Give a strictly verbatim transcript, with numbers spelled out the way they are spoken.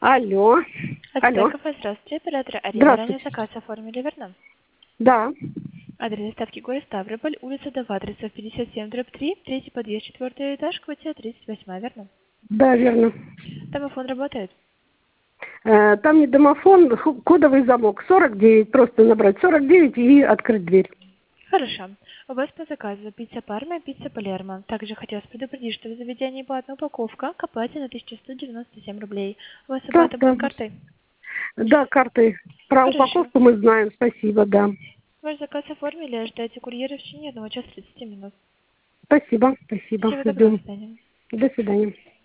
Алло. Алло. Отстойка, здравствуйте. Оператор Арина. Ранее Здравствуйте. заказ оформили, верно? Да. Адрес доставки город Ставрополь, улица Довадрицев, пятьдесят семь, дробь три, третий подъезд, четвертый этаж, квартира тридцать восемь, верно? Да, верно. Домофон работает? Э, Там не домофон, ху- кодовый замок. сорок девять. Просто набрать сорок девять и открыть дверь. Хорошо. У вас по заказу пицца Парма и пицца Палермо. Также хотелось предупредить, что в заведении была одна упаковка к оплате на тысячу сто девяносто семь рублей. У вас Да, оплата да. будет картой? Да, картой. Про Хорошо. упаковку мы знаем. Спасибо, да. Ваш заказ оформили, ожидайте курьера в течение одного часа тридцати минут. Спасибо, спасибо. Всего доброго, до Ждем. свидания. До свидания.